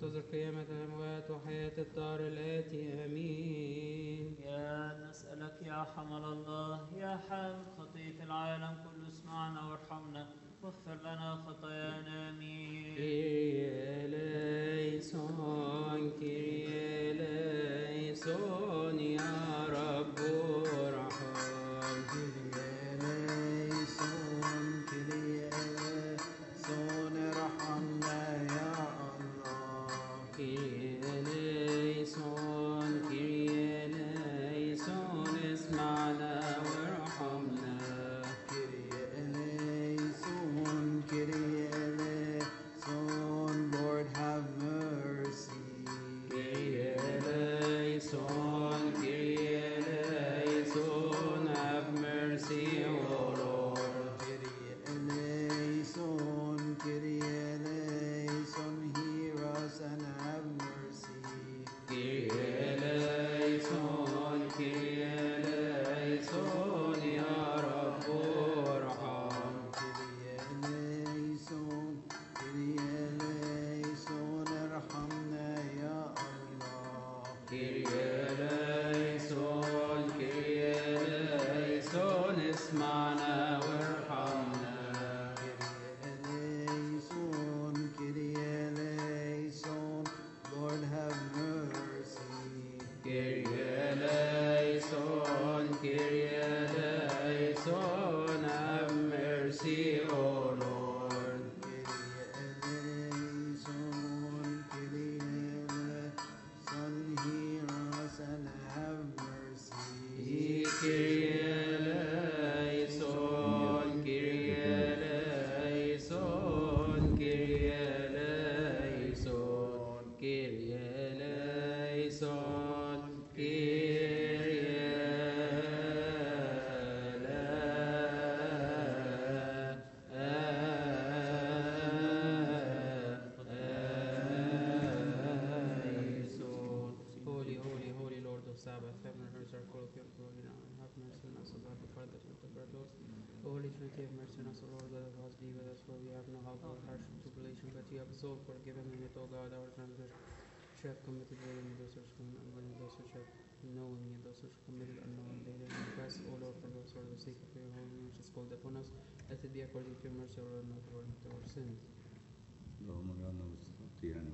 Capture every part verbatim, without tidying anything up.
منتظر قيامة الأموات وحياة الدار الآتي آمين. يا نسألك يا حمل الله يا حامل خطية العالم كله اسمعنا وارحمنا واغفر لنا خطايانا آمين. كيريا ليسون كيريا ليسون يا رب ارحم. كيريا ليسون كيريا ليسون ارحمنا يا الله. كيريا ليسون كيريا ليسون اسمعنا وارحمنا. كيريا ليسون كيريا ليسون Lord have mercy. Kyrie eleison, Kyrie eleison, have mercy, O Lord. Kyrie eleison, Kyrie eleison, hear us and have mercy. Kyrie eleison, Kyrie eleison, Ya Rabbu Arham. Kyrie eleison, Kyrie eleison, ارحمنا يا الله. Kyrie eleison, Kyrie eleison, اسمعنا وارحمنا. Kyrie eleison, Kyrie eleison, Lord have mercy. Kyrie eleison, Kyrie eleison, have mercy, O Lord. Kyrie eleison, Kyrie eleison, hear us and have mercy. Kyrie eleison, Kyrie eleison, Kyrie eleison, Kyrie eleison, eleison. Holy, holy, holy Lord of Sabbath, heaven and earth are full of your glory now. Have mercy on us, O God, the Father, that you have our Lord. O Holy Trinity, have mercy on us, O Lord, let us be with us, for we have no help or hardship, tribulation, but you have so forgiven and it, O God, our transgression, which have committed willingly, those which commit unwillingly, those which have knowingly, and those which committed unknowingly. Let us request, O Lord, for those for the sake of your holy name, which is called upon us, let it be according to your mercy, O Lord, not according to our sins. اللهم اجعلنا مستطيعا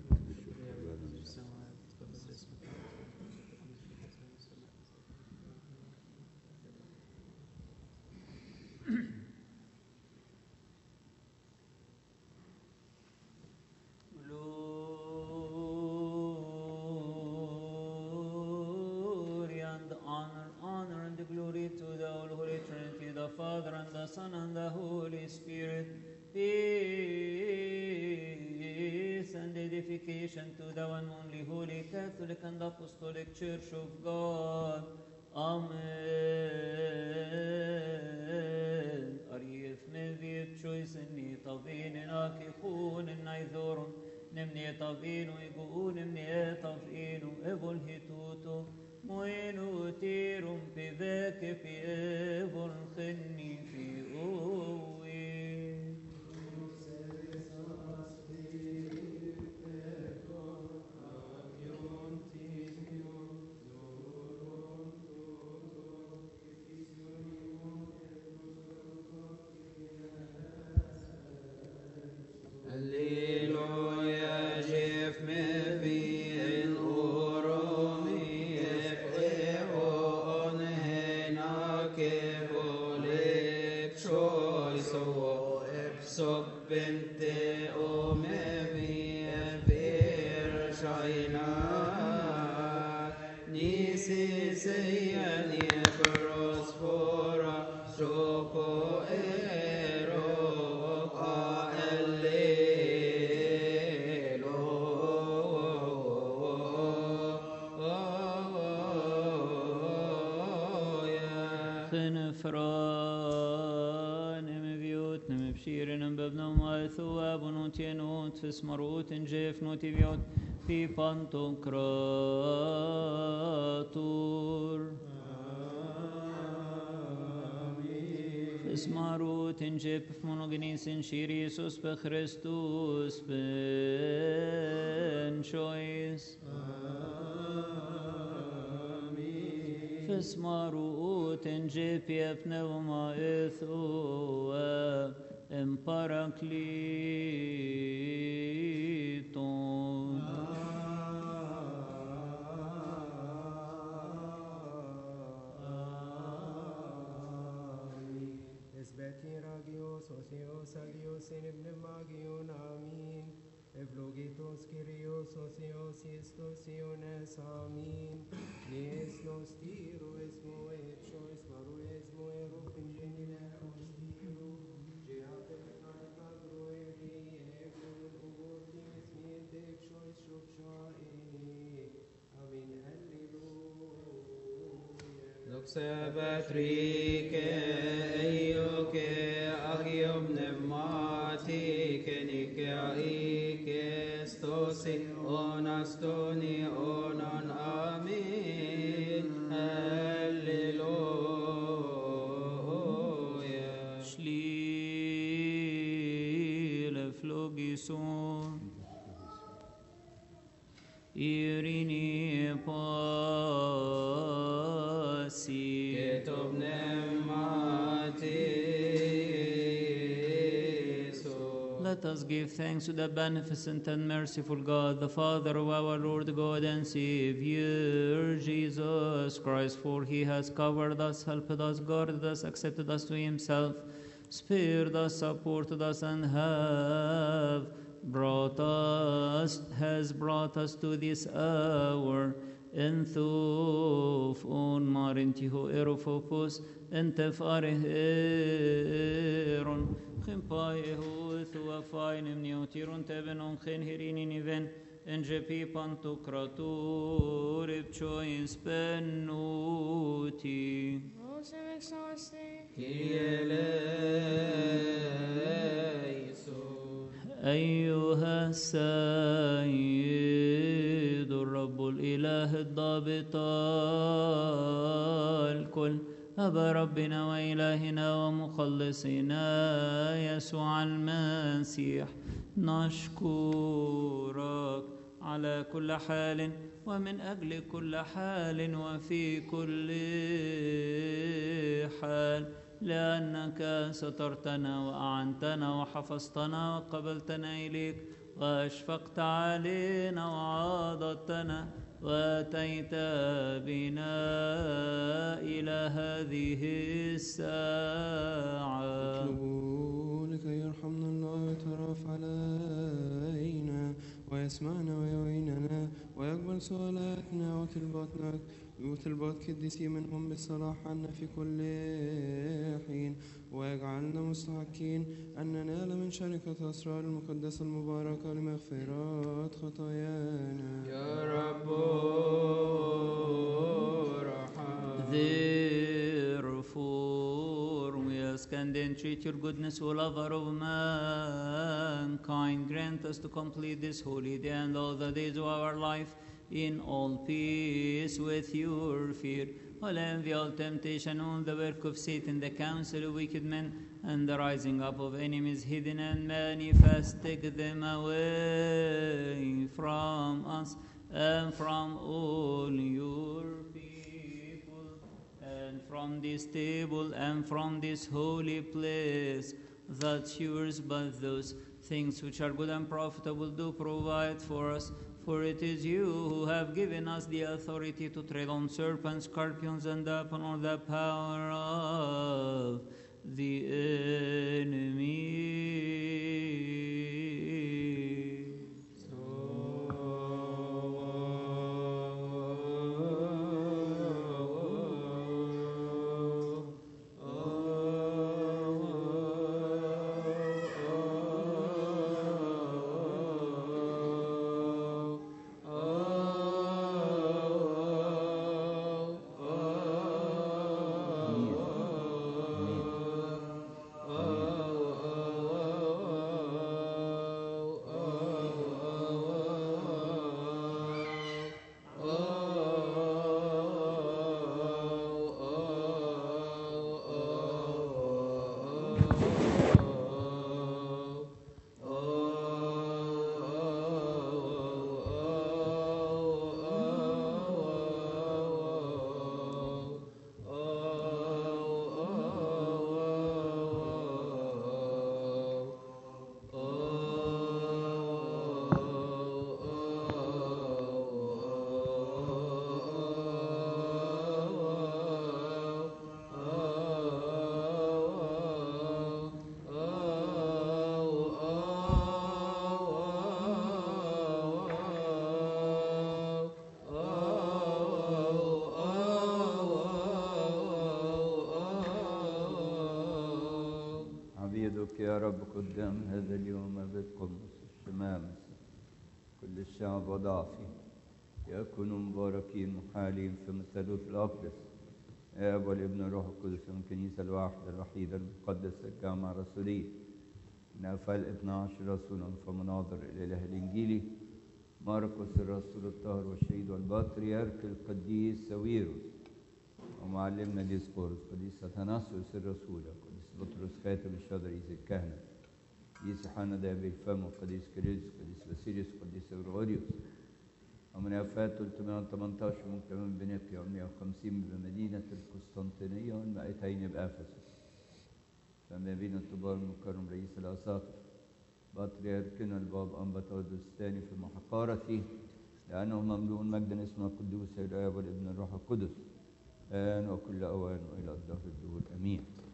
Glory and honor, honor and glory to the Holy Trinity, the Father and the Son and the Holy Spirit. Peace and edification to the one only Holy Catholic and Apostolic Church of God. Amen. Arief medviet choisen ni tavinen akikun naidorun nemni tavinu igun nemni tavinu evol hitutu moinu tirum pivek fi evol khinni fi owi. Alleluia, Jef mevien oromi efeon henake volep choiso epsop bente o mevi evir shaina nisi seyan eferos fora sopo ero ka خنفران مبيوت نمبشير ببنا ما ثواب نوتينوت في سمروت جيف نوتي بيوت في بانتوكراتور في Eius marut in jep monogenes in Shirius be Christus ben choice. Fis marut in jep yep pneuma ethu em parakleton. Esbeti ragios, osios, agios, in ibnemagion, amin. Evlogitos, kyrios, osios, istos, iones, amin. Nies nos tiro, esmo, etchois, maru, esmo, ero, fingenile, ostiro. Geate, carcagro, eri, evlon, ugotis, miente, chois, shobshai. Amin, alleluia. Doxabatrike, eioke, agiom pneumatike, nike aike, stosi, onastoni, onon, amin, alleluia. Schlile flogison. Irini pasi. Ketov pneumatiso. Let us give thanks to the beneficent and merciful God, the Father of our Lord God and Savior, Jesus Christ, for he has covered us, helped us, guarded us, accepted us to himself, spared us, supported us, and have brought us, has brought us to this hour. Enthuf on marintiho erofopos entef areheron chimpaehu thua fainem neotiron tevenon chenherinin even enjepi pantokratur ipchois pennuti. Osem exauste. Kyrie eleison. أيها السيد الرب الإله الضابط الكل أبا ربنا وإلهنا ومخلصنا يسوع المسيح نشكرك على كل حال ومن أجل كل حال وفي كل حال لأنك سترتنا وأعنتنا وحفظتنا وقبلتنا إليك وأشفقت علينا وعاضدتنا وأتيت بنا إلى هذه الساعة. اطلبوا لكي يرحمنا الله ويترف علينا ويسمعنا ويعيننا ويقبل سؤالاتنا وطلباتنا وطلبات قديسي منهم بالصلاح عنا في كل حين ويجعلنا مستحقين أن ننال من شركة أسرار المقدسة المباركة لمغفرات خطايانا. يا رب ارحم. Therefore, we ask and entreat your goodness, O lover of mankind, grant us to complete this holy day and all the days of our life in all peace with your fear. All envy, all temptation, all the work of Satan, the counsel of wicked men, and the rising up of enemies hidden and manifest, take them away from us and from all your people, and from this table and from this holy place, that's yours, but those things which are good and profitable do provide for us. For it is you who have given us the authority to tread on serpents, scorpions, and upon all the power of the enemy. رب قدام هذا اليوم بالقمص الشمامس كل الشعب وضعفي يكونوا مباركين محالين في الثالوث الأقدس آب والابن والروح القدس من الكنيسة الواحدة الوحيدة المقدسة الجامعة الرسولية نافع الاثنى عشر رسولا فمناظر الإله الإنجيلي مرقس الرسول الطاهر والشهيد والبطريرك القديس ساويروس ومعلمنا ديسقورس قديس أثناسيوس الرسول قديس بطرس خاتم الشهداء رئيس الكهنة قديس يوحنا ذهبي الفم وقديس كيرلس قديس باسيليوس قديس غريغوريوس ومن وفاة ثلاثمائة وثمانية عشر مكتمل بنقيا ومائة وخمسين بمدينة القسطنطينية والمائتين بأفسس فما بين الطبار المكرم رئيس الأساقفة بطريركنا الباب أنبطاودوس الثاني في محقارته لأنه مملوء مجدا اسمه القدوس الآب والابن الروح القدس آن وكل أوان وإلى الدهر الدهور آمين.